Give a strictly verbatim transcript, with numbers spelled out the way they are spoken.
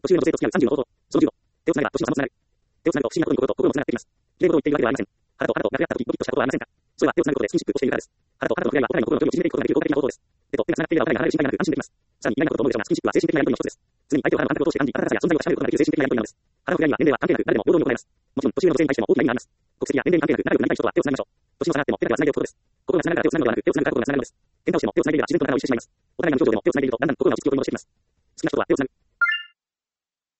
途中の女性と付き合うさんじゅうの方法。そのじゅうご。手をつなげば年の差もつながる。手をつなぐと不思議なことに心と心もつながっています。きれいなことを言っているわけではありません。腹と腹とが触れ合った時、ドキッとしたことはありませんか？それは手をつなぐことでスキンシップをしているからです。腹と腹との触れ合いはお互いの心の距離を縮めていくことができる効果的な方法です。手と手がつながっていればお互いが離れる心配がなく安心できます。さらに意外なことと思うでしょうが、スキンシップは精神的なやり取りの一つです。常に相手を腹の感覚を通して感じ、温かさや存在を確かめることができる精神的なやり取りなのです。腹の触れ合いには年齢は関係なく誰でも平等に行います。もちろん年上の女性に対しても大きな意味があります。国籍や年齢に関係なく仲良くなりたい人とは手をつなぎましょう。年の差があっても手だけはつないでおくことです。心がつながるから手をつなぐのではなく、手をつなぐから心がつながるのです。喧嘩をしても手をつないでいれば自然と仲を一致してしまいます。お互いが道をしても手をつないでいるとだんだん心が落ち着きを取り戻してきます。好きな人とは手をつなぐ。